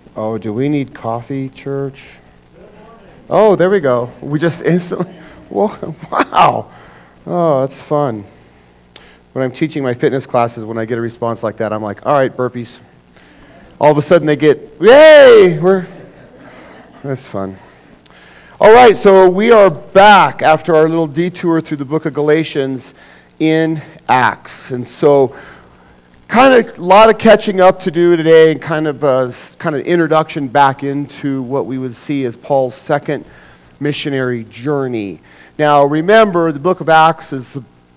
Oh, do we need coffee, church? Oh, there we go. We just instantly, whoa, wow. Oh, that's fun. When I'm teaching my fitness classes, when I get a response like that, I'm like, all right, burpees. All of a sudden they get, yay, that's fun. All right, so we are back after our little detour through the book of Galatians in Acts. And so kind of a lot of catching up to do today, and kind of introduction back into what we would see as Paul's second missionary journey. Now, remember, the book of Acts is,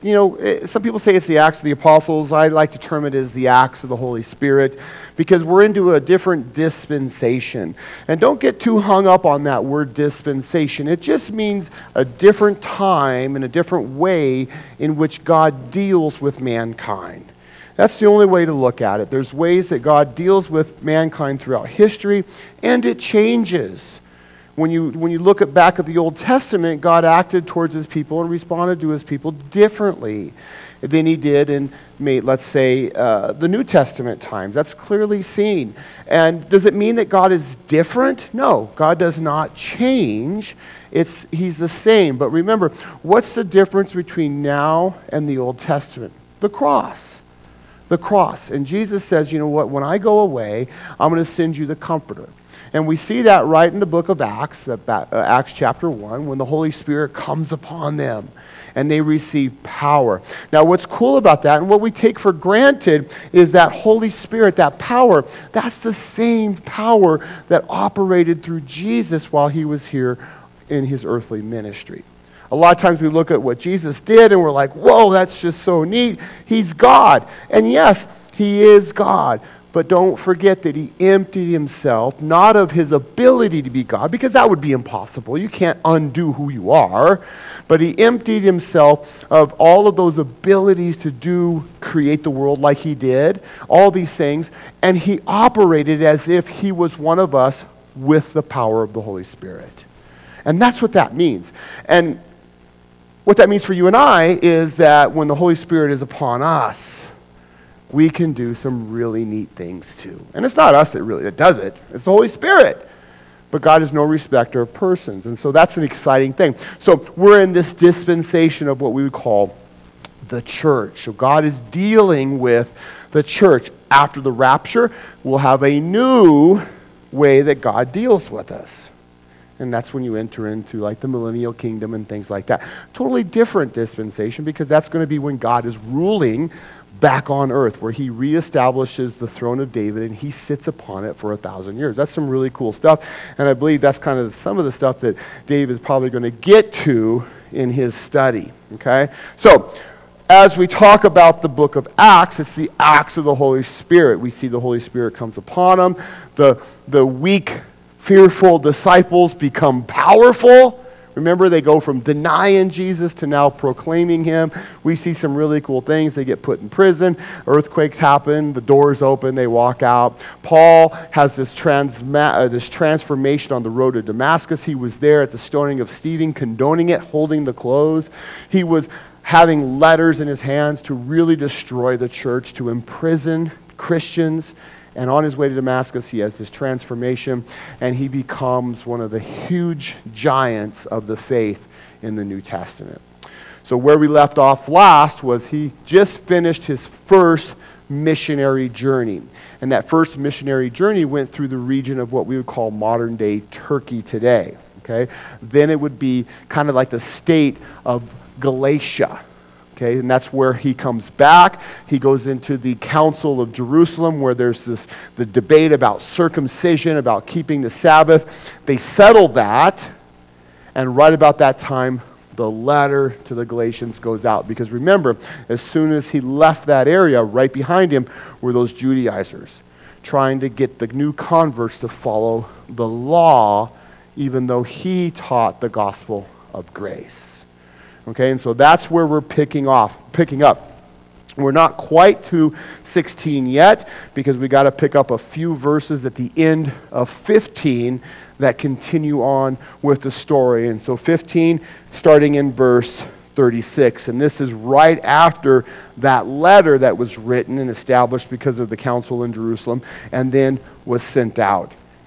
some people say it's the Acts of the Apostles. I like to term it as the Acts of the Holy Spirit, because we're into a different dispensation. And don't get too hung up on that word dispensation. It just means a different time and a different way in which God deals with mankind. That's the only way to look at it. There's ways that God deals with mankind throughout history, and it changes. When you look back at the Old Testament, God acted towards his people and responded to his people differently than he did in, let's say, the New Testament times. That's clearly seen. And does it mean that God is different? No, God does not change. He's the same. But remember, what's the difference between now and the Old Testament? The cross. The cross. And Jesus says, you know what, when I go away, I'm going to send you the Comforter. And we see that right in the book of Acts, Acts chapter 1, when the Holy Spirit comes upon them and they receive power. Now, what's cool about that, and what we take for granted, is that Holy Spirit, that power, that's the same power that operated through Jesus while he was here in his earthly ministry. A lot of times we look at what Jesus did and we're like, whoa, that's just so neat. He's God. And yes, he is God. But don't forget that he emptied himself, not of his ability to be God, because that would be impossible. You can't undo who you are. But he emptied himself of all of those abilities to create the world like he did, all these things, and he operated as if he was one of us with the power of the Holy Spirit. And that's what that means. And what that means for you and I is that when the Holy Spirit is upon us, we can do some really neat things too. And it's not us that does it. It's the Holy Spirit. But God is no respecter of persons. And so that's an exciting thing. So we're in this dispensation of what we would call the church. So God is dealing with the church. After the rapture, we'll have a new way that God deals with us. And that's when you enter into like the millennial kingdom and things like that. Totally different dispensation, because that's going to be when God is ruling back on earth, where he reestablishes the throne of David and he sits upon it for 1,000 years. That's some really cool stuff. And I believe that's kind of some of the stuff that Dave is probably going to get to in his study. Okay? So, as we talk about the book of Acts, it's the acts of the Holy Spirit. We see the Holy Spirit comes upon them. The weak, fearful disciples become powerful. Remember, they go from denying Jesus to now proclaiming him. We see some really cool things. They get put in prison. Earthquakes happen. The doors open. They walk out. Paul has this transformation on the road to Damascus. He was there at the stoning of Stephen, condoning it, holding the clothes. He was having letters in his hands to really destroy the church, to imprison Christians. And on his way to Damascus, he has this transformation, and he becomes one of the huge giants of the faith in the New Testament. So where we left off last was he just finished his first missionary journey. And that first missionary journey went through the region of what we would call modern-day Turkey today. Okay? Then it would be kind of like the state of Galatia. Okay, and that's where he comes back. He goes into the Council of Jerusalem, where there's the debate about circumcision, about keeping the Sabbath. They settle that, and right about that time, the letter to the Galatians goes out. Because remember, as soon as he left that area, right behind him were those Judaizers trying to get the new converts to follow the law, even though he taught the gospel of grace. Okay, and so that's where we're picking up. We're not quite to 16 yet, because we got to pick up a few verses at the end of 15 that continue on with the story. And so 15, starting in verse 36. And this is right after that letter that was written and established because of the council in Jerusalem, and then was sent out.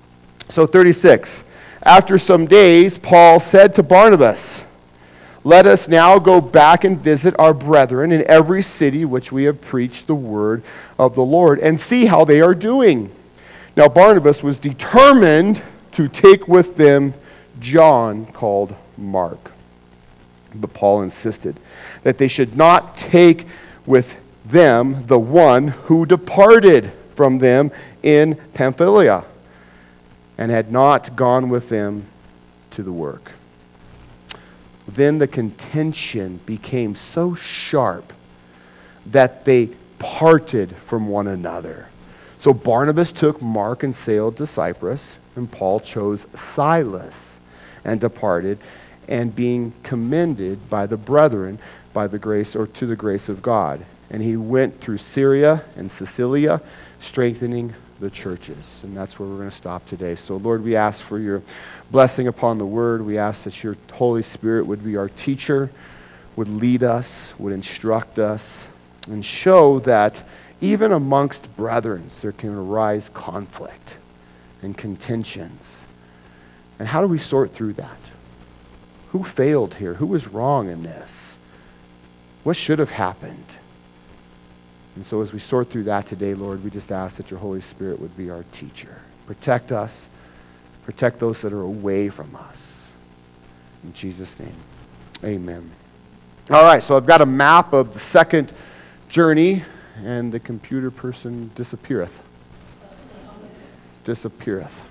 So 36. After some days, Paul said to Barnabas, "Let us now go back and visit our brethren in every city which we have preached the word of the Lord, and see how they are doing." Now Barnabas was determined to take with them John, called Mark. But Paul insisted that they should not take with them the one who departed from them in Pamphylia and had not gone with them to the work. Then the contention became so sharp that they parted from one another. So Barnabas took Mark and sailed to Cyprus, and Paul chose Silas and departed, and being commended by the brethren by the grace, or to the grace of God. And he went through Syria and Cilicia, strengthening the churches. And that's where we're going to stop today. So Lord, we ask for your blessing upon the word. We ask that your Holy Spirit would be our teacher, would lead us, would instruct us, and show that even amongst brethren there can arise conflict and contentions. And how do we sort through that? Who failed here? Who was wrong in this? What should have happened? And so as we sort through that today, Lord, we just ask that your Holy Spirit would be our teacher. Protect us. Protect those that are away from us. In Jesus' name, amen. All right, so I've got a map of the second journey, and the computer person disappeareth. Disappeareth.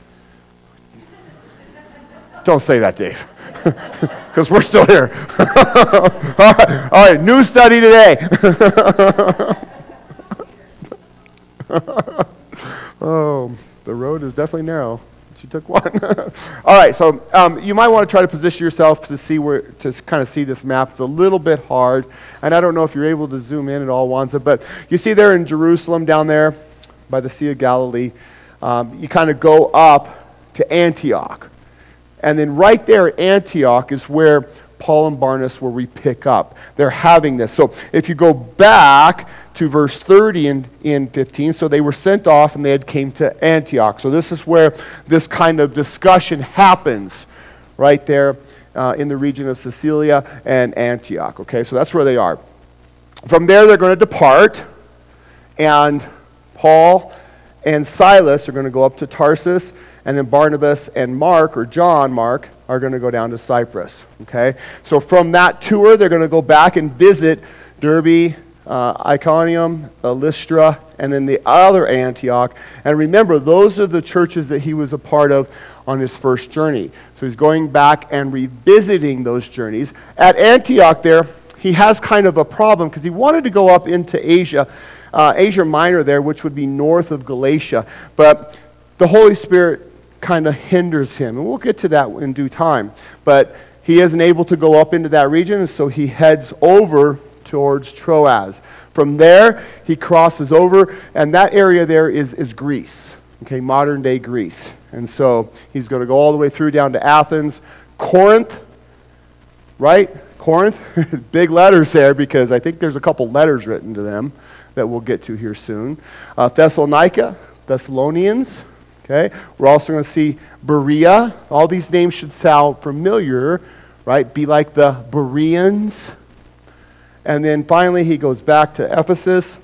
Don't say that, Dave, because we're still here. All right, new study today. Oh, the road is definitely narrow. She took one. All right, so you might want to try to position yourself to see where, to kind of see this map. It's a little bit hard, and I don't know if you're able to zoom in at all, Wanza, but you see there in Jerusalem down there by the Sea of Galilee, you kind of go up to Antioch. And then right there at Antioch is where Paul and Barnabas, where we pick up. They're having this. So if you go back to verse 30 in 15, so they were sent off and they had came to Antioch. So this is where this kind of discussion happens, right there in the region of Cilicia and Antioch. Okay, so that's where they are. From there they're going to depart, and Paul and Silas are going to go up to Tarsus, and then Barnabas and Mark, or John Mark, are going to go down to Cyprus. Okay? So from that tour, they're going to go back and visit Derbe, Iconium, Lystra, and then the other Antioch. And remember, those are the churches that he was a part of on his first journey. So he's going back and revisiting those journeys. At Antioch there, he has kind of a problem because he wanted to go up into Asia, Asia Minor there, which would be north of Galatia. But the Holy Spirit kind of hinders him. And we'll get to that in due time. But he isn't able to go up into that region, and so he heads over towards Troas. From there, he crosses over, and that area there is Greece, okay, modern-day Greece. And so he's going to go all the way through down to Athens, Corinth, right? Corinth, big letters there because I think there's a couple letters written to them that we'll get to here soon. Thessalonica, Thessalonians. Okay, we're also going to see Berea. All these names should sound familiar, right? Be like the Bereans. And then finally he goes back to Ephesus,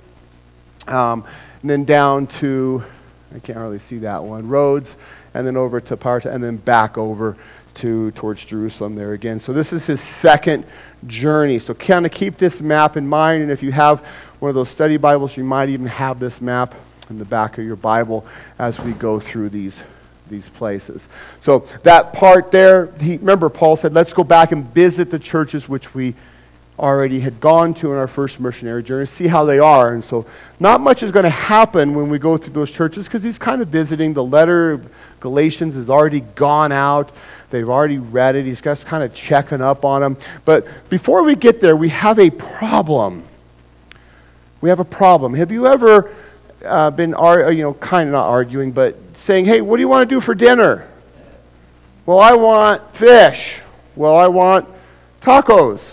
and then down to, I can't really see that one, Rhodes, and then over to Parta, and then back over towards Jerusalem there again. So this is his second journey. So kind of keep this map in mind, and if you have one of those study Bibles, you might even have this map in the back of your Bible as we go through these places. So that part there, remember Paul said, let's go back and visit the churches which we already had gone to in our first missionary journey, see how they are. And so not much is going to happen when we go through those churches because he's kind of visiting. The letter of Galatians has already gone out. They've already read it. He's just kind of checking up on them. But before we get there, we have a problem. We have a problem. Have you ever been, kind of not arguing, but saying, hey, what do you want to do for dinner? Well, I want fish. Well, I want tacos.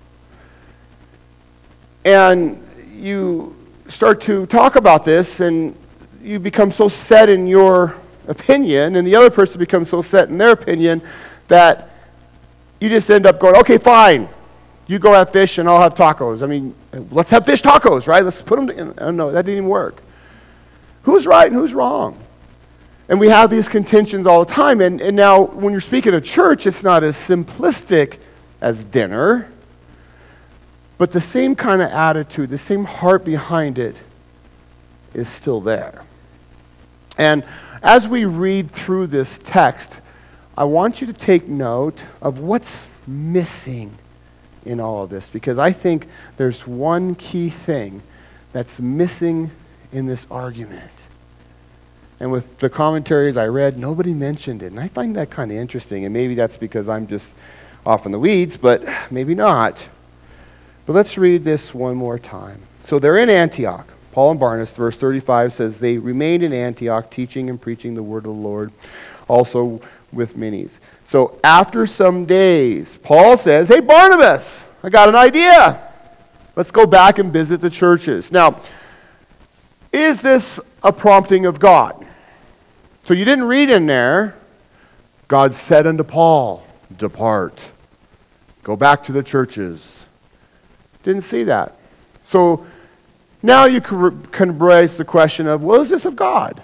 And you start to talk about this, and you become so set in your opinion, and the other person becomes so set in their opinion that you just end up going, okay, fine. You go have fish and I'll have tacos. I mean, let's have fish tacos, right? Let's put them in. No, that didn't even work. Who's right and who's wrong? And we have these contentions all the time. And now when you're speaking of church, it's not as simplistic as dinner. But the same kind of attitude, the same heart behind it is still there. And as we read through this text, I want you to take note of what's missing in all of this, because I think there's one key thing that's missing in this argument. And with the commentaries I read, nobody mentioned it. And I find that kind of interesting. And maybe that's because I'm just off in the weeds, but maybe not. But let's read this one more time. So they're in Antioch. Paul and Barnabas, verse 35 says, they remained in Antioch, teaching and preaching the word of the Lord, also with many. So after some days, Paul says, hey, Barnabas, I got an idea. Let's go back and visit the churches. Now, is this a prompting of God? So you didn't read in there, God said unto Paul, depart. Go back to the churches. Didn't see that. So now you can raise the question of, well, is this of God?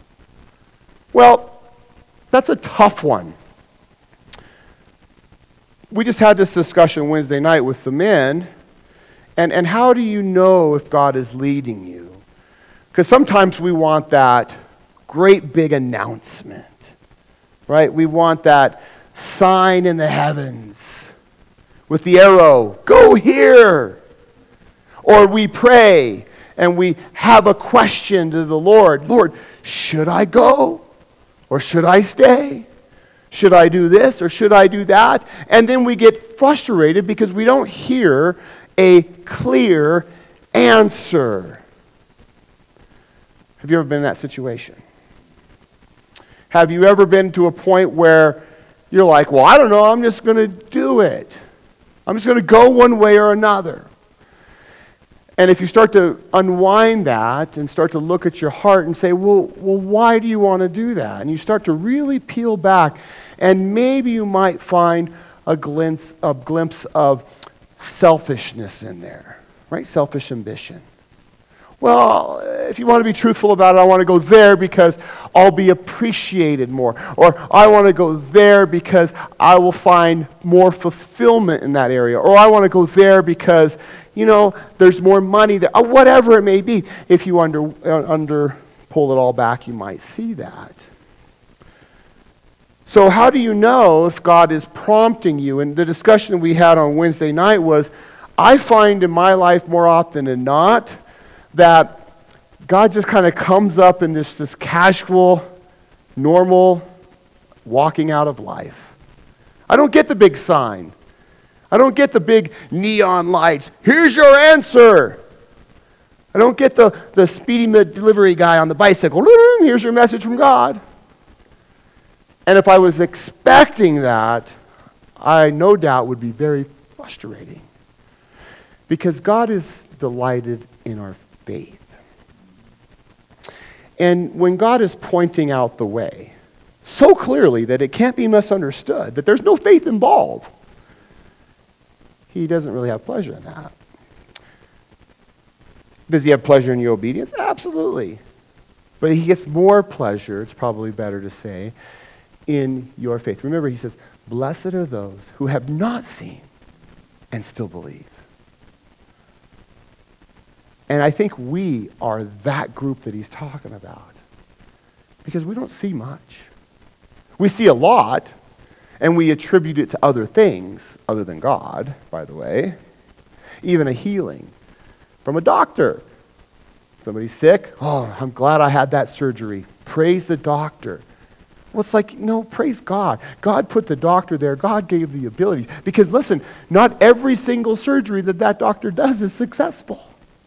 Well, that's a tough one. We just had this discussion Wednesday night with the men, and how do you know if God is leading you? Because sometimes we want that great big announcement, right? We want that sign in the heavens with the arrow, go here. Or we pray and we have a question to the Lord. Lord, should I go or should I stay? Should I do this or should I do that? And then we get frustrated because we don't hear a clear answer. Have you ever been in that situation? Have you ever been to a point where you're like, well, I don't know, I'm just going to do it. I'm just going to go one way or another. And if you start to unwind that and start to look at your heart and say, well, why do you want to do that? And you start to really peel back, and maybe you might find a glimpse of selfishness in there, right? Selfish ambition. Well, if you want to be truthful about it, I want to go there because I'll be appreciated more. Or I want to go there because I will find more fulfillment in that area. Or I want to go there because, there's more money there. Or whatever it may be. If you pull it all back, you might see that. So how do you know if God is prompting you? And the discussion we had on Wednesday night was, I find in my life more often than not, that God just kind of comes up in this casual, normal walking out of life. I don't get the big sign. I don't get the big neon lights. Here's your answer. I don't get the speedy delivery guy on the bicycle. Here's your message from God. And if I was expecting that, I no doubt would be very frustrating. Because God is delighted in our faith. And when God is pointing out the way so clearly that it can't be misunderstood, that there's no faith involved, he doesn't really have pleasure in that. Does he have pleasure in your obedience? Absolutely. But he gets more pleasure, it's probably better to say, in your faith. Remember, he says, blessed are those who have not seen and still believe. And I think we are that group that he's talking about. Because we don't see much. We see a lot, and we attribute it to other things, other than God, by the way. Even a healing from a doctor. Somebody's sick. Oh, I'm glad I had that surgery. Praise the doctor. Well, it's like, no, praise God. God put the doctor there. God gave the ability. Because listen, not every single surgery that doctor does is successful.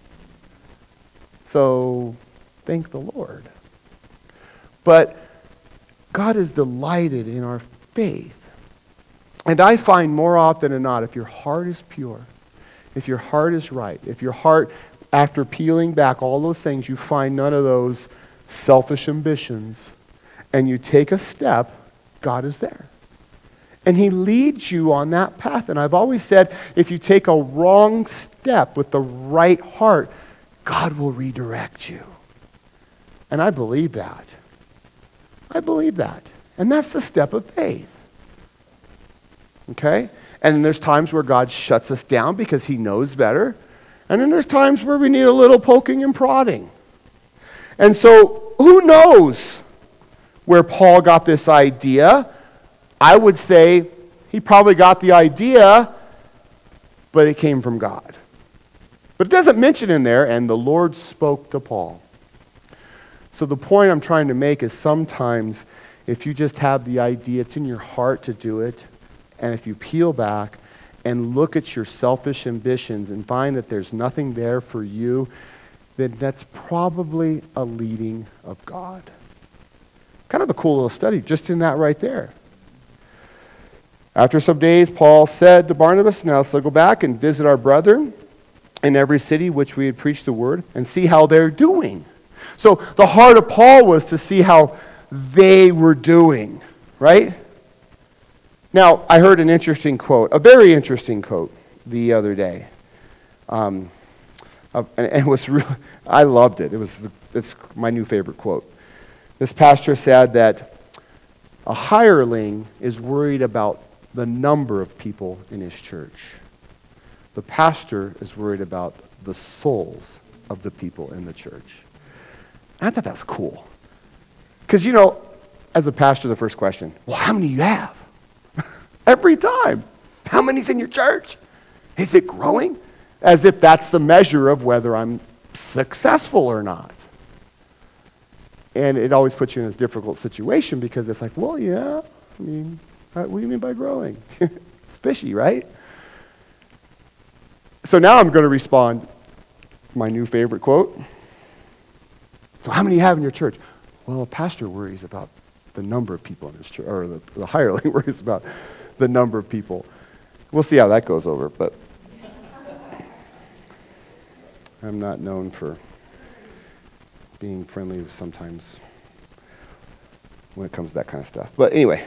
So, thank the Lord. But God is delighted in our faith. And I find more often than not, if your heart is pure, if your heart is right, if your heart, after peeling back all those things, you find none of those selfish ambitions, and you take a step, God is there. And he leads you on that path. And I've always said, if you take a wrong step with the right heart, God will redirect you. And I believe that. I believe that. And that's the step of faith. Okay? And then there's times where God shuts us down because he knows better. And then there's times where we need a little poking and prodding. And so, who knows where Paul got this idea? I would say he probably got the idea, but it came from God. But it doesn't mention in there, and the Lord spoke to Paul. So the point I'm trying to make is sometimes if you just have the idea, it's in your heart to do it, and if you peel back and look at your selfish ambitions and find that there's nothing there for you, then that's probably a leading of God. Kind of a cool little study just in that right there. After some days, Paul said to Barnabas, now let's go back and visit our brethren in every city which we had preached the word and see how they're doing. So the heart of Paul was to see how they were doing, right? Now, I heard an interesting quote, a very interesting quote the other day. And it was really, I loved it. It's my new favorite quote. This pastor said that a hireling is worried about the number of people in his church. The pastor is worried about the souls of the people in the church. And I thought that was cool. Because, as a pastor, the first question, well, how many do you have? Every time. How many's in your church? Is it growing? As if that's the measure of whether I'm successful or not. And it always puts you in this difficult situation because it's like, well, yeah, what do you mean by growing? It's fishy, right? So now I'm going to respond, my new favorite quote. So how many do you have in your church? Well, a pastor worries about the number of people in his church, or the hireling worries about the number of people. We'll see how that goes over, but I'm not known for being friendly sometimes when it comes to that kind of stuff. But anyway,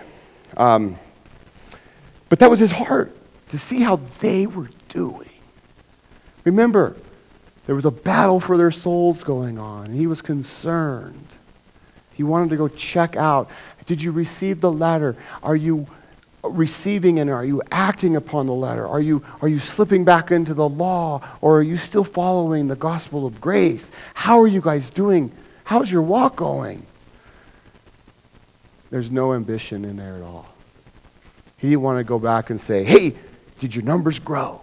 but that was his heart, to see how they were doing. Remember, there was a battle for their souls going on, and he was concerned. He wanted to go check out, did you receive the letter? Are you receiving and are you acting upon the letter? Are you slipping back into the law, or are you still following the gospel of grace? How are you guys doing? How's your walk going? There's no ambition in there at all. He didn't want to go back and say, hey, did your numbers grow?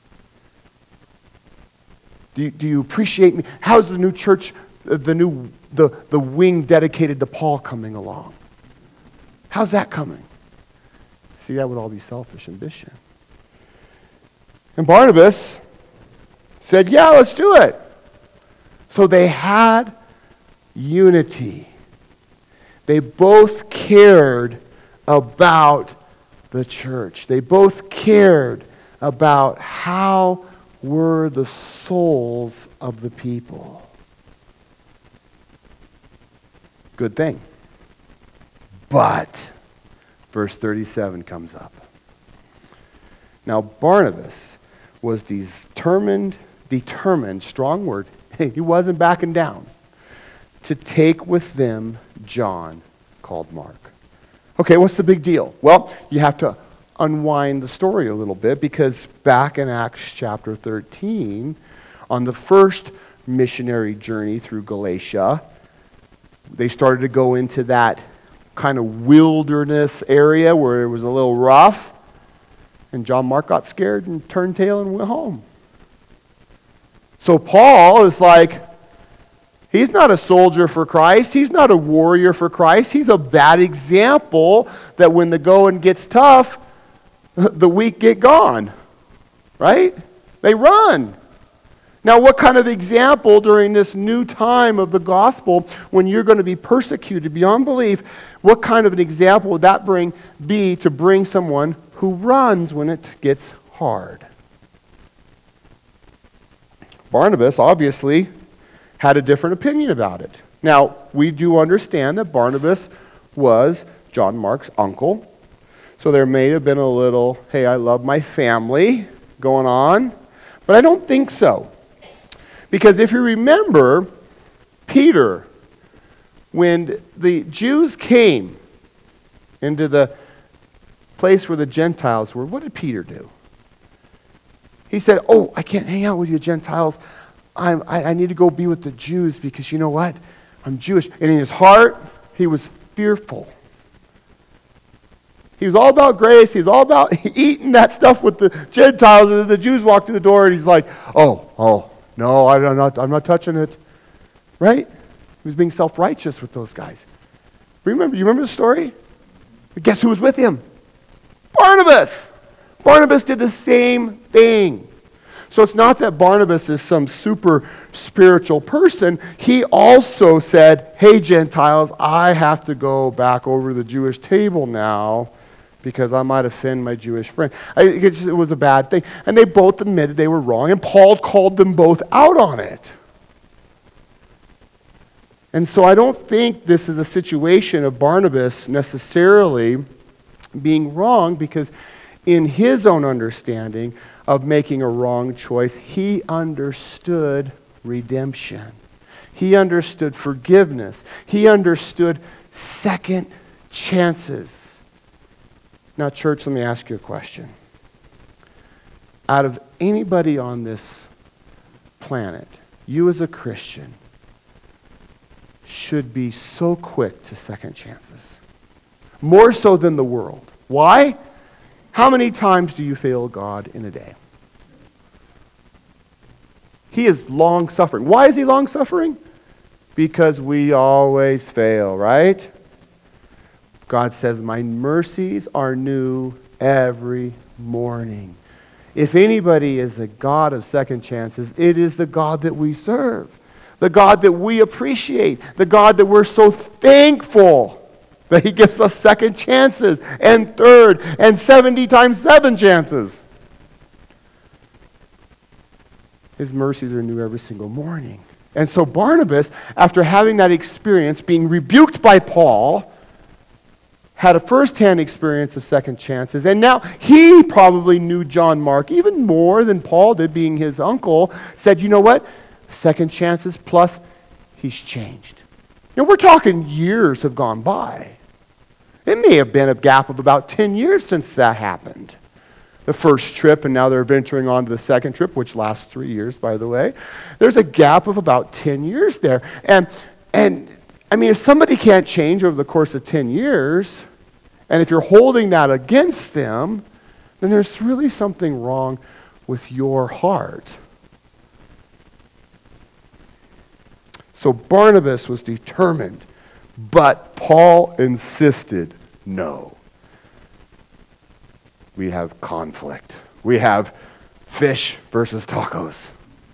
Do you appreciate me? How's the new church, the wing dedicated to Paul coming along? How's that coming? See, that would all be selfish ambition. And Barnabas said, yeah, let's do it. So they had unity. They both cared about the church. They both cared about how were the souls of the people. Good thing. But verse 37 comes up. Now Barnabas was determined, strong word, he wasn't backing down, to take with them John, called Mark. Okay, what's the big deal? Well, you have to unwind the story a little bit, because back in Acts chapter 13, on the first missionary journey through Galatia, they started to go into that kind of wilderness area where it was a little rough, and John Mark got scared and turned tail and went home. So Paul is like, he's not a soldier for Christ. He's not a warrior for Christ. He's a bad example that when the going gets tough, the weak get gone, right? They run. Now, what kind of example during this new time of the gospel, when you're going to be persecuted beyond belief, what kind of an example would that be to bring someone who runs when it gets hard? Barnabas obviously had a different opinion about it. Now, we do understand that Barnabas was John Mark's uncle. So there may have been a little, hey, I love my family going on. But I don't think so. Because if you remember, Peter, when the Jews came into the place where the Gentiles were, what did Peter do? He said, oh, I can't hang out with you Gentiles. I need to go be with the Jews because you know what? I'm Jewish. And in his heart, he was fearful. He was all about grace. He was all about eating that stuff with the Gentiles. And the Jews walked through the door and he's like, oh, no, I'm not touching it. Right? He was being self-righteous with those guys. You remember the story? But guess who was with him? Barnabas. Barnabas did the same thing. So it's not that Barnabas is some super spiritual person. He also said, hey, Gentiles, I have to go back over to the Jewish table now because I might offend my Jewish friend. It was a bad thing. And they both admitted they were wrong, and Paul called them both out on it. And so I don't think this is a situation of Barnabas necessarily being wrong, because in his own understanding of making a wrong choice, he understood redemption. He understood forgiveness. He understood second chances. Now, church, let me ask you a question. Out of anybody on this planet, you as a Christian should be so quick to second chances. More so than the world. Why? How many times do you fail God in a day? He is long-suffering. Why is he long-suffering? Because we always fail, right? God says, my mercies are new every morning. If anybody is a God of second chances, it is the God that we serve. The God that we appreciate. The God that we're so thankful that he gives us second chances and third and 70 times 7 chances. His mercies are new every single morning. And so Barnabas, after having that experience, being rebuked by Paul, had a first-hand experience of second chances. And now he probably knew John Mark even more than Paul did, being his uncle, said, you know what? Second chances plus he's changed. You know, we're talking years have gone by. It may have been a gap of about 10 years since that happened. The first trip, and now they're venturing on to the second trip, which lasts 3 years, by the way. There's a gap of about 10 years there. And I mean, if somebody can't change over the course of 10 years, and if you're holding that against them, then there's really something wrong with your heart. So Barnabas was determined, but Paul insisted, no. We have conflict. We have fish versus tacos.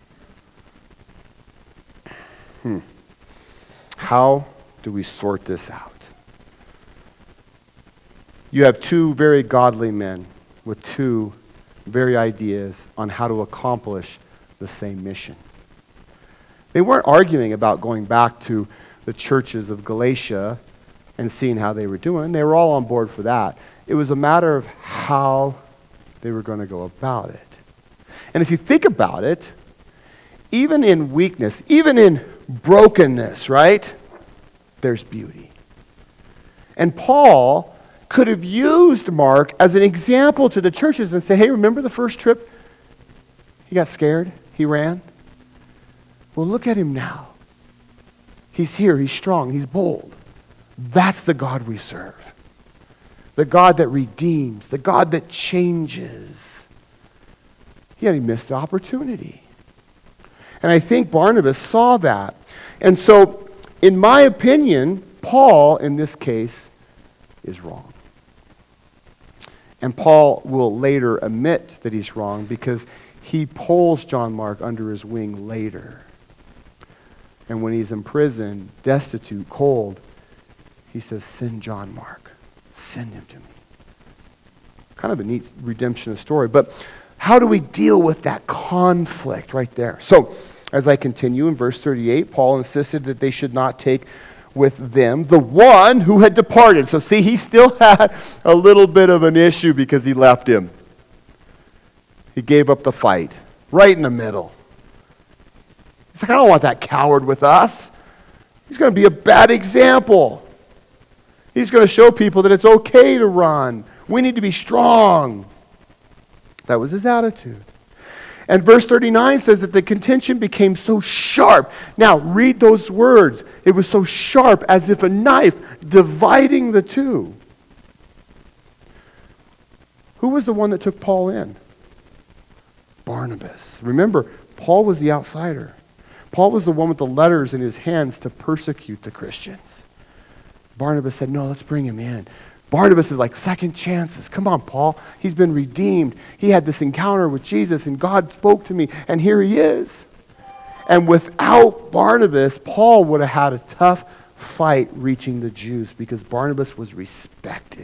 How do we sort this out? You have two very godly men with two very ideas on how to accomplish the same mission. They weren't arguing about going back to the churches of Galatia and seeing how they were doing. They were all on board for that. It was a matter of how they were going to go about it. And if you think about it, even in weakness, even in brokenness, right, there's beauty. And Paul could have used Mark as an example to the churches and say, hey, remember the first trip? He got scared. He ran. Well, look at him now. He's here. He's strong. He's bold. That's the God we serve. The God that redeems. The God that changes. Yet he missed the opportunity. And I think Barnabas saw that. And so, in my opinion, Paul, in this case, is wrong. And Paul will later admit that he's wrong because he pulls John Mark under his wing later. And when he's in prison, destitute, cold, he says, send John Mark. Send him to me. Kind of a neat redemption story. But how do we deal with that conflict right there? So, as I continue in verse 38, Paul insisted that they should not take with them, the one who had departed. So see, he still had a little bit of an issue because he left him. He gave up the fight, right in the middle. He's like, I don't want that coward with us. He's going to be a bad example. He's going to show people that it's okay to run. We need to be strong. That was his attitude. And verse 39 says that the contention became so sharp. Now, read those words. It was so sharp as if a knife dividing the two. Who was the one that took Paul in? Barnabas. Remember, Paul was the outsider. Paul was the one with the letters in his hands to persecute the Christians. Barnabas said, no, let's bring him in. Barnabas is like second chances. Come on, Paul. He's been redeemed. He had this encounter with Jesus, and God spoke to me, and here he is. And without Barnabas, Paul would have had a tough fight reaching the Jews because Barnabas was respected.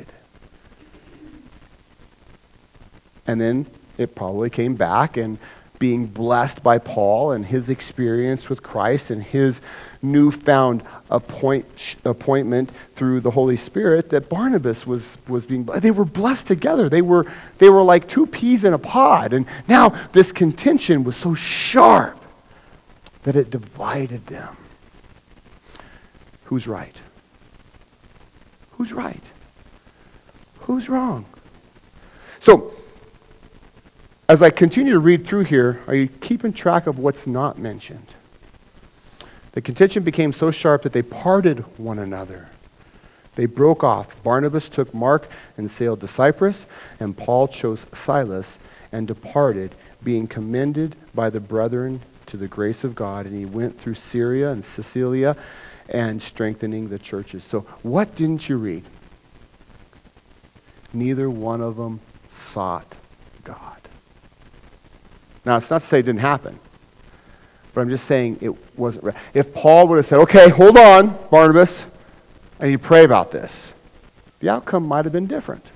And then it probably came back, and being blessed by Paul and his experience with Christ and his newfound appointment through the Holy Spirit, that Barnabas was being, they were blessed together. They were like two peas in a pod. And now this contention was so sharp that it divided them. Who's right? Who's right? Who's wrong? So, as I continue to read through here, are you keeping track of what's not mentioned? The contention became so sharp that they parted one another. They broke off. Barnabas took Mark and sailed to Cyprus, and Paul chose Silas and departed, being commended by the brethren to the grace of God. And he went through Syria and Cilicia and strengthening the churches. So what didn't you read? Neither one of them sought God. Now, it's not to say it didn't happen, but I'm just saying it wasn't right. If Paul would have said, okay, hold on, Barnabas, and you pray about this, the outcome might have been different.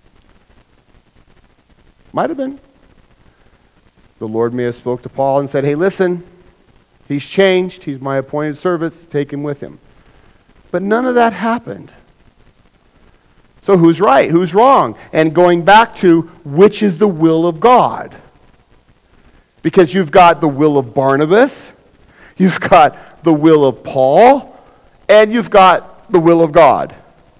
Might have been. The Lord may have spoke to Paul and said, hey, listen, he's changed. He's my appointed servant. Take him with him. But none of that happened. So who's right? Who's wrong? And going back to which is the will of God? Because you've got the will of Barnabas, you've got the will of Paul, and you've got the will of God.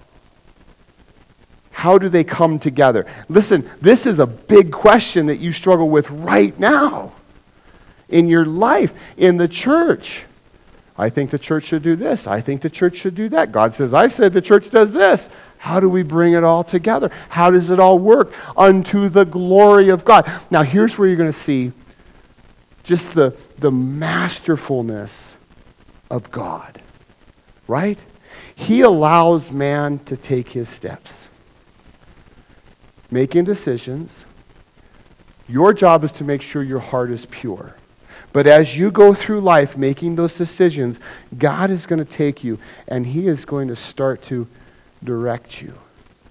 How do they come together? Listen, this is a big question that you struggle with right now in your life, in the church. I think the church should do this. I think the church should do that. God says, I said the church does this. How do we bring it all together? How does it all work unto the glory of God? Now, here's where you're going to see just the masterfulness of God, right? He allows man to take his steps, making decisions. Your job is to make sure your heart is pure. But as you go through life making those decisions, God is going to take you and he is going to start to direct you.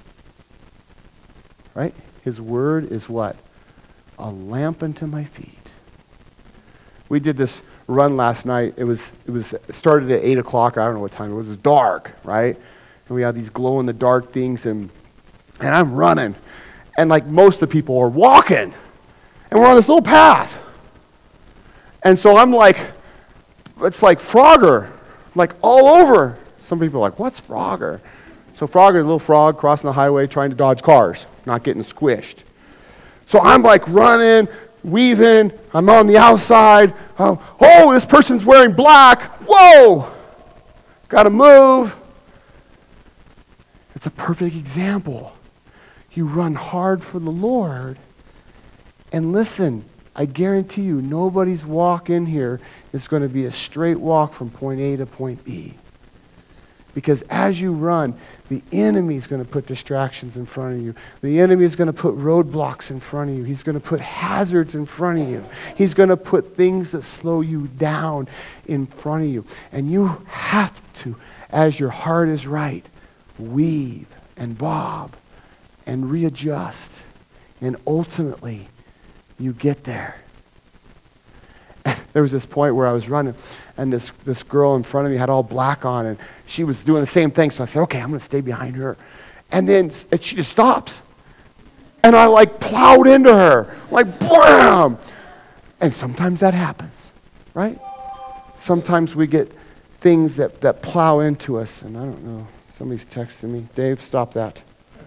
Right? His word is what? A lamp unto my feet. We did this run last night. It started at 8 o'clock. I don't know what time it was. It was dark, right? And we had these glow-in-the-dark things, and I'm running. And like most of the people are walking. And we're on this little path. And so I'm like, it's like Frogger, like all over. Some people are like, what's Frogger? So Frogger is a little frog crossing the highway trying to dodge cars, not getting squished. So I'm like running, weaving, I'm on the outside. Oh, this person's wearing black. Whoa! Got to move. It's a perfect example. You run hard for the Lord. And listen, I guarantee you, nobody's walk in here is going to be a straight walk from point A to point B. Because as you run, the enemy is going to put distractions in front of you. The enemy is going to put roadblocks in front of you. He's going to put hazards in front of you. He's going to put things that slow you down in front of you. And you have to, as your heart is right, weave and bob and readjust. And ultimately, you get there. There was this point where I was running, and this girl in front of me had all black on, and she was doing the same thing. So I said, okay, I'm going to stay behind her. And then she just stops. And I like plowed into her, like blam! And sometimes that happens, right? Sometimes we get things that plow into us, and I don't know. Somebody's texting me. Dave, stop that.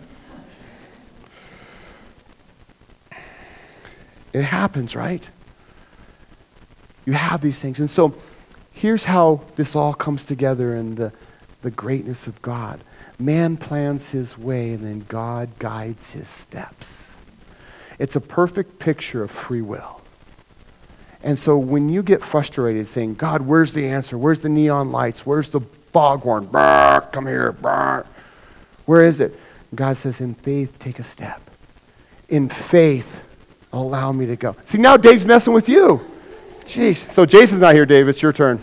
It happens, right? You have these things. And so here's how this all comes together in the greatness of God. Man plans his way, and then God guides his steps. It's a perfect picture of free will. And so when you get frustrated saying, God, where's the answer? Where's the neon lights? Where's the foghorn? Brr, come here. Brr. Where is it? God says, in faith, take a step. In faith, allow me to go. See, now Dave's messing with you. Jeez. So Jason's not here, Dave. It's your turn.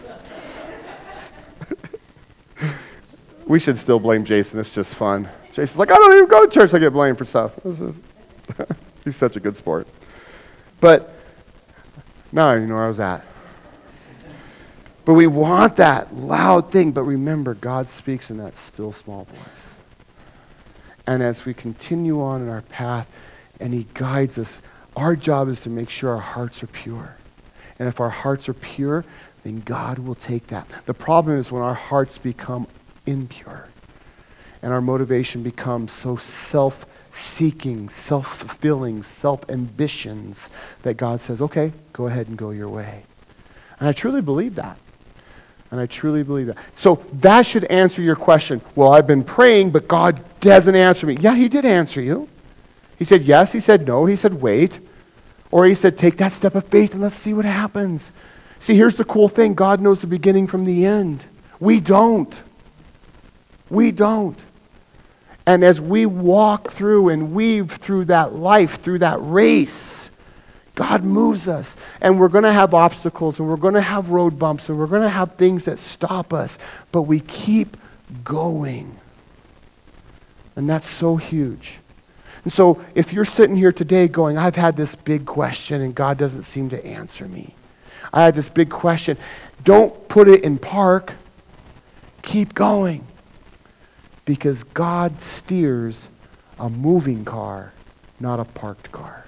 We should still blame Jason. It's just fun. Jason's like, I don't even go to church. I get blamed for stuff. He's such a good sport. But now you know where I was at. But we want that loud thing. But remember, God speaks in that still small voice. And as we continue on in our path and he guides us, our job is to make sure our hearts are pure. And if our hearts are pure, then God will take that. The problem is when our hearts become impure and our motivation becomes so self-seeking, self-fulfilling, self-ambitions that God says, okay, go ahead and go your way. And I truly believe that. And I truly believe that. So that should answer your question. Well, I've been praying, but God doesn't answer me. Yeah, he did answer you. He said yes, he said no, he said wait. Or he said take that step of faith and let's see what happens. See, here's the cool thing. God knows the beginning from the end. We don't. We don't. And as we walk through and weave through that life, through that race, God moves us. And we're going to have obstacles and we're going to have road bumps and we're going to have things that stop us. But we keep going. And that's so huge. And so if you're sitting here today going, I've had this big question and God doesn't seem to answer me. I had this big question. Don't put it in park. Keep going. Because God steers a moving car, not a parked car.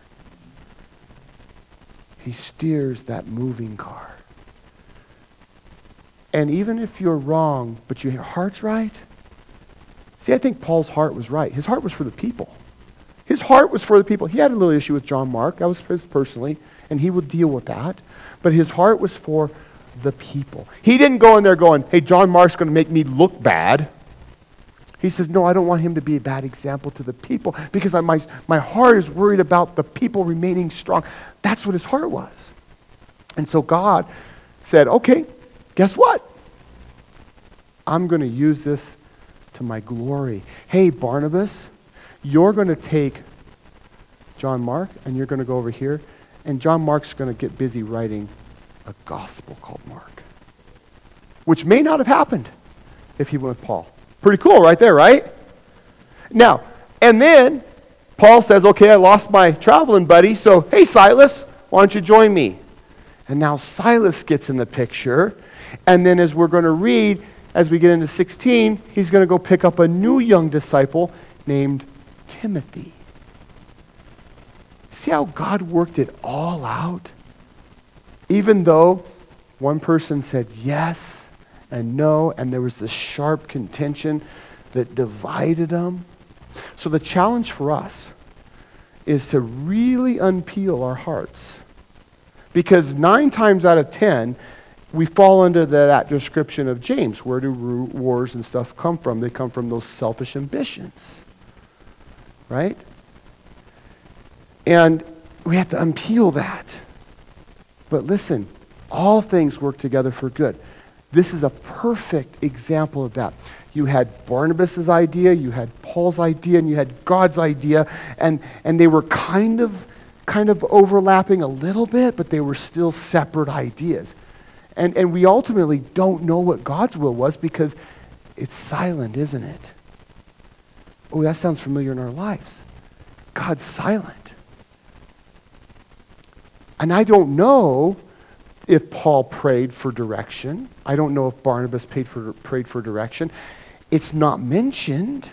He steers that moving car. And even if you're wrong, but your heart's right. See, I think Paul's heart was right. His heart was for the people. His heart was for the people. He had a little issue with John Mark. That was his personally, and he would deal with that. But his heart was for the people. He didn't go in there going, hey, John Mark's going to make me look bad. He says, no, I don't want him to be a bad example to the people because my heart is worried about the people remaining strong. That's what his heart was. And so God said, okay, guess what? I'm going to use this to my glory. Hey, Barnabas, you're going to take John Mark and you're going to go over here, and John Mark's going to get busy writing a gospel called Mark, which may not have happened if he went with Paul. Pretty cool right there, right? Now, and then Paul says, okay, I lost my traveling buddy, so hey, Silas, why don't you join me? And now Silas gets in the picture, and then as we're going to read, as we get into 16, he's going to go pick up a new young disciple named Timothy. See how God worked it all out? Even though one person said yes and no, and there was this sharp contention that divided them. So the challenge for us is to really unpeel our hearts. Because 9 times out of 10, we fall under that description of James. Where do wars and stuff come from? They come from those selfish ambitions. Right? And we have to unpeel that. But listen, all things work together for good. This is a perfect example of that. You had Barnabas' idea, you had Paul's idea, and you had God's idea, and they were kind of overlapping a little bit, but they were still separate ideas. And we ultimately don't know what God's will was because it's silent, isn't it? Oh, that sounds familiar in our lives. God's silent. And I don't know if Paul prayed for direction. I don't know if Barnabas prayed for direction. It's not mentioned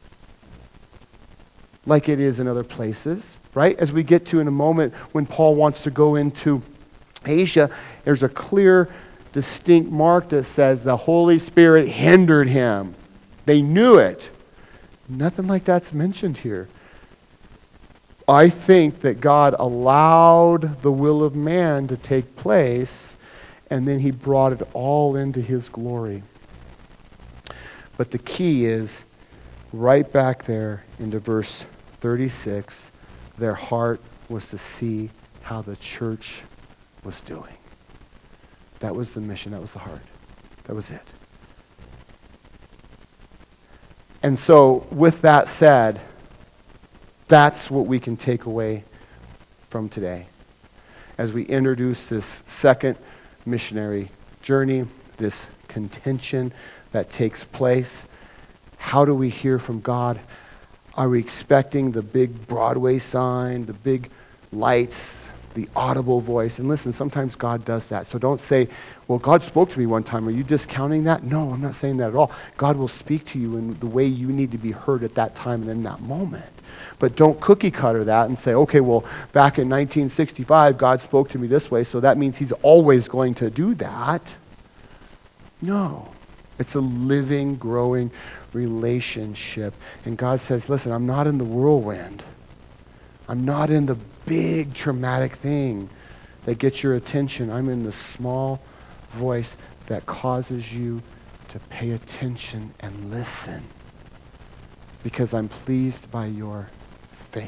like it is in other places, right? As we get to in a moment when Paul wants to go into Asia, there's a clear, distinct mark that says the Holy Spirit hindered him. They knew it. Nothing like that's mentioned here. I think that God allowed the will of man to take place, and then he brought it all into his glory. But the key is right back there into verse 36, their heart was to see how the church was doing. That was the mission. That was the heart. That was it. And so, with that said, that's what we can take away from today. As we introduce this second missionary journey, this contention that takes place, how do we hear from God? Are we expecting the big Broadway sign, the big lights, the audible voice? And listen, sometimes God does that. So don't say, well, God spoke to me one time. Are you discounting that? No, I'm not saying that at all. God will speak to you in the way you need to be heard at that time and in that moment. But don't cookie cutter that and say, okay, well, back in 1965, God spoke to me this way, so that means he's always going to do that. No. It's a living, growing relationship. And God says, listen, I'm not in the whirlwind. I'm not in the big traumatic thing that gets your attention. I'm in the small voice that causes you to pay attention and listen, because I'm pleased by your faith.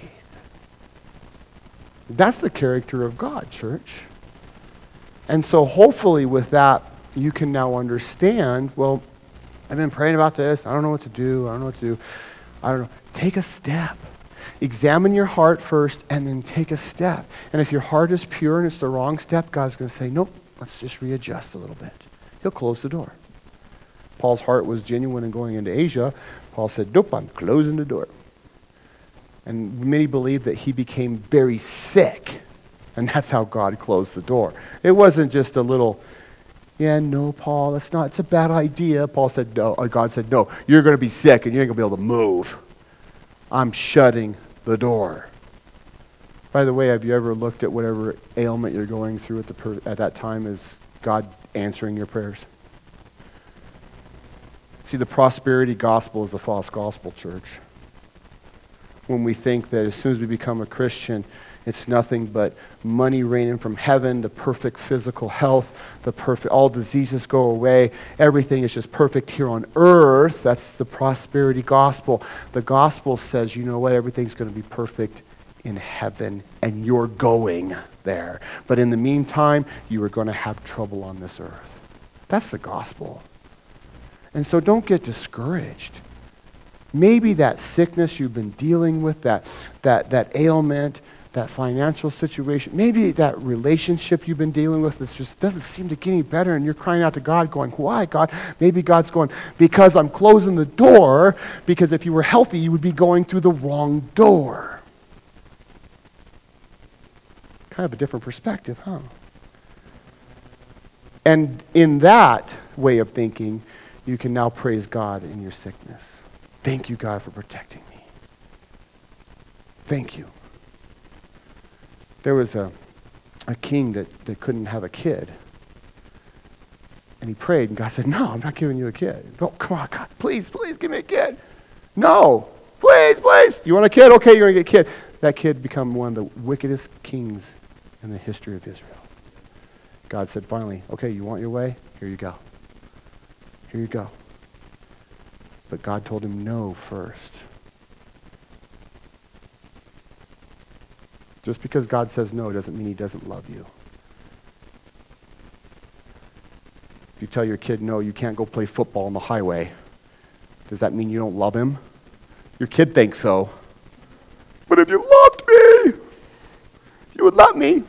That's the character of God, church. And so hopefully with that, you can now understand, well, I've been praying about this. I don't know what to do. I don't know what to do. I don't know. Take a step. Examine your heart first and then take a step. And if your heart is pure and it's the wrong step, God's going to say, nope, let's just readjust a little bit. He'll close the door. Paul's heart was genuine in going into Asia. Paul said, nope, I'm closing the door. And many believe that he became very sick, and that's how God closed the door. It wasn't just a little, yeah, no, Paul, it's a bad idea. Paul said, no, God said, no, you're going to be sick and you ain't going to be able to move. I'm shutting the door. By the way, have you ever looked at whatever ailment you're going through at that time as God answering your prayers? See, the prosperity gospel is a false gospel, church. When we think that as soon as we become a Christian, it's nothing but money raining from heaven, the perfect physical health, all diseases go away, everything is just perfect here on earth. That's the prosperity gospel. The gospel says, you know what, everything's going to be perfect in heaven, and you're going there. But in the meantime, you are going to have trouble on this earth. That's the gospel. And so don't get discouraged. Maybe that sickness you've been dealing with, that ailment, that financial situation, maybe that relationship you've been dealing with that just doesn't seem to get any better, and you're crying out to God going, why, God? Maybe God's going, because I'm closing the door, because if you were healthy, you would be going through the wrong door. Kind of a different perspective, huh? And in that way of thinking, you can now praise God in your sickness. Thank you, God, for protecting me. Thank you. There was a king that couldn't have a kid. And he prayed, and God said, no, I'm not giving you a kid. No, come on, God, please give me a kid. No, please. You want a kid? Okay, you're going to get a kid. That kid became one of the wickedest kings in the history of Israel. God said, finally, okay, you want your way? Here you go. Here you go. But God told him no first. Just because God says no doesn't mean he doesn't love you. If you tell your kid, no, you can't go play football on the highway, does that mean you don't love him? Your kid thinks so. But if you loved me, you would let me.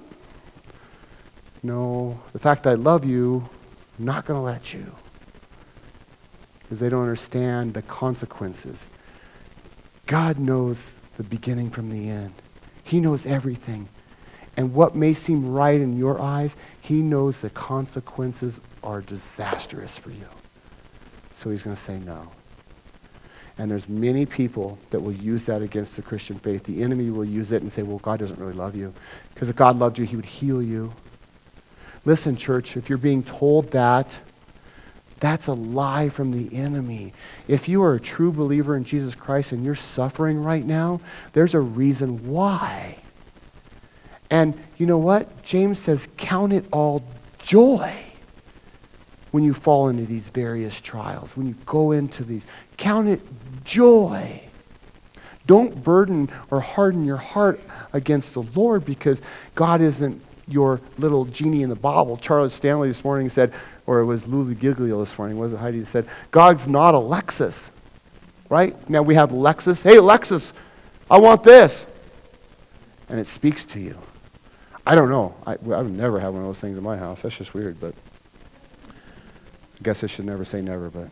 No, the fact that I love you, I'm not going to let you. Because they don't understand the consequences. God knows the beginning from the end. He knows everything. And what may seem right in your eyes, he knows the consequences are disastrous for you. So he's going to say no. And there's many people that will use that against the Christian faith. The enemy will use it and say, well, God doesn't really love you. Because if God loved you, he would heal you. Listen, church, if you're being told that, that's a lie from the enemy. If you are a true believer in Jesus Christ and you're suffering right now, there's a reason why. And you know what? James says, count it all joy when you fall into these various trials, when you go into these. Count it joy. Don't burden or harden your heart against the Lord because God isn't your little genie in the bottle. Charles Stanley this morning said, or it was Lulu Giglio this morning, was it Heidi, said, God's not a Lexus, right? Now we have Lexus. Hey, Lexus, I want this. And it speaks to you. I don't know. I would never have one of those things in my house. That's just weird, but I guess I should never say never, but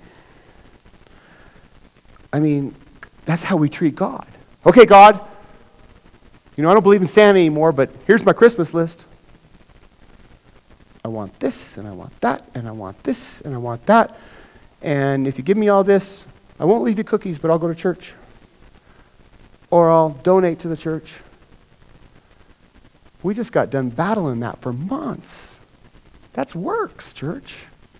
I mean, that's how we treat God. Okay, God, I don't believe in Santa anymore, but here's my Christmas list. I want this, and I want that, and I want this, and I want that. And if you give me all this, I won't leave you cookies, but I'll go to church. Or I'll donate to the church. We just got done battling that for months. That's works, church.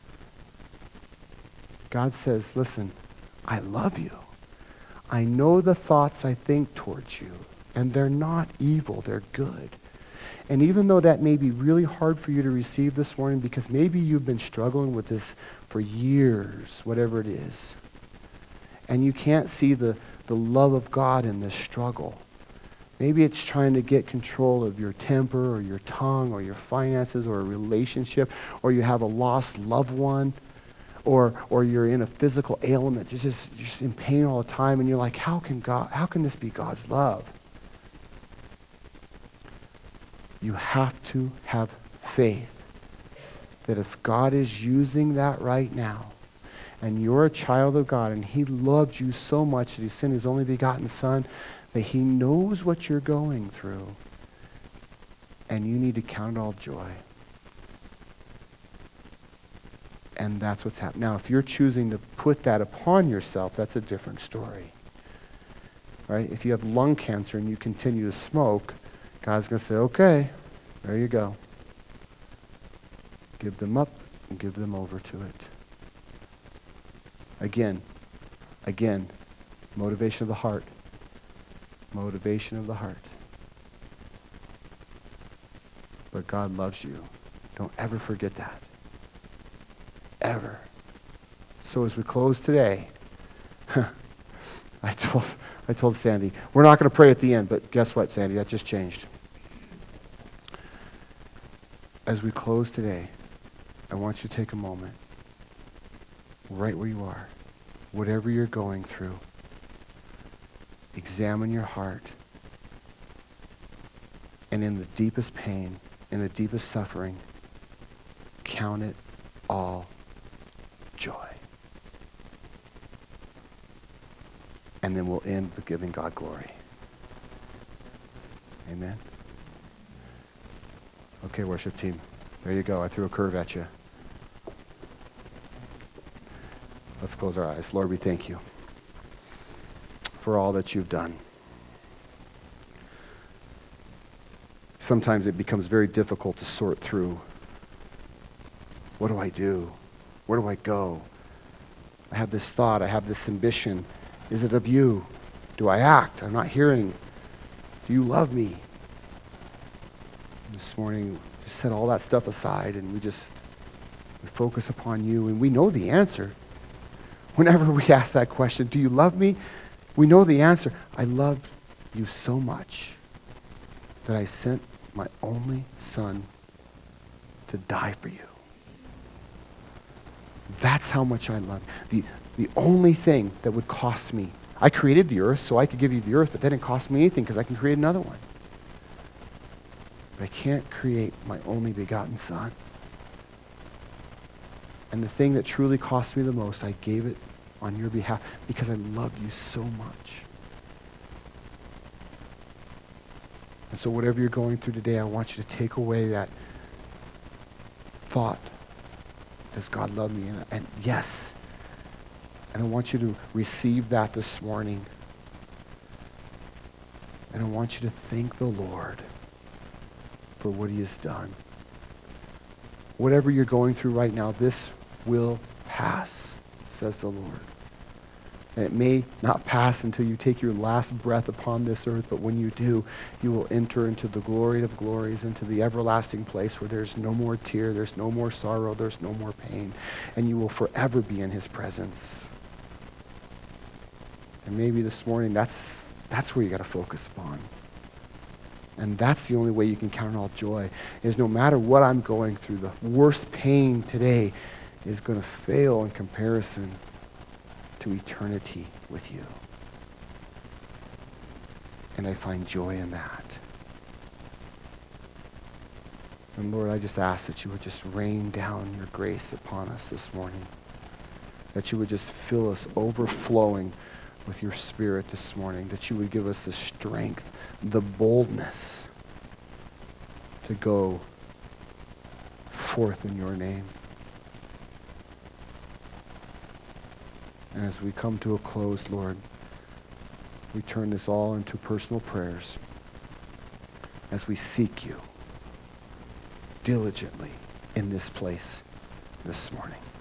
God says, listen, I love you. I know the thoughts I think towards you, and they're not evil, they're good. And even though that may be really hard for you to receive this morning because maybe you've been struggling with this for years, whatever it is, and you can't see the love of God in this struggle. Maybe it's trying to get control of your temper or your tongue or your finances or a relationship, or you have a lost loved one, or you're in a physical ailment. You're just in pain all the time, and you're like, how can this be God's love? You have to have faith that if God is using that right now, and you're a child of God, and he loved you so much that he sent his only begotten Son, that he knows what you're going through, and you need to count it all joy. And that's what's happening. Now, if you're choosing to put that upon yourself, that's a different story. Right? If you have lung cancer and you continue to smoke, God's going to say, okay, there you go. Give them up and give them over to it. Again, motivation of the heart. Motivation of the heart. But God loves you. Don't ever forget that. Ever. So as we close today, I told Sandy, we're not going to pray at the end, but guess what, Sandy? That just changed. As we close today, I want you to take a moment, right where you are, whatever you're going through, examine your heart, and in the deepest pain, in the deepest suffering, count it all joy. And then we'll end with giving God glory. Amen. Okay, worship team. There you go. I threw a curve at you. Let's close our eyes. Lord, we thank you for all that you've done. Sometimes it becomes very difficult to sort through. What do I do? Where do I go? I have this thought. I have this ambition. Is it of you? Do I act? I'm not hearing. Do you love me? This morning, we just set all that stuff aside and we focus upon you, and we know the answer. Whenever we ask that question, do you love me? We know the answer. I love you so much that I sent my only Son to die for you. That's how much I love you. The only thing that would cost me, I created the earth so I could give you the earth, but that didn't cost me anything because I can create another one. But I can't create my only begotten Son. And the thing that truly cost me the most, I gave it on your behalf because I love you so much. And so whatever you're going through today, I want you to take away that thought, does God love me? And yes. And I want you to receive that this morning. And I want you to thank the Lord for what he has done. Whatever you're going through right now, this will pass, says the Lord. And it may not pass until you take your last breath upon this earth, but when you do, you will enter into the glory of glories, into the everlasting place where there's no more tear, there's no more sorrow, there's no more pain, and you will forever be in his presence. And maybe this morning, that's where you got to focus upon. And that's the only way you can count all joy, is no matter what I'm going through, the worst pain today is going to fail in comparison to eternity with you. And I find joy in that. And Lord, I just ask that you would just rain down your grace upon us this morning. That you would just fill us overflowing with your Spirit this morning. That you would give us the strength, the boldness to go forth in your name. And as we come to a close, Lord, we turn this all into personal prayers as we seek you diligently in this place this morning.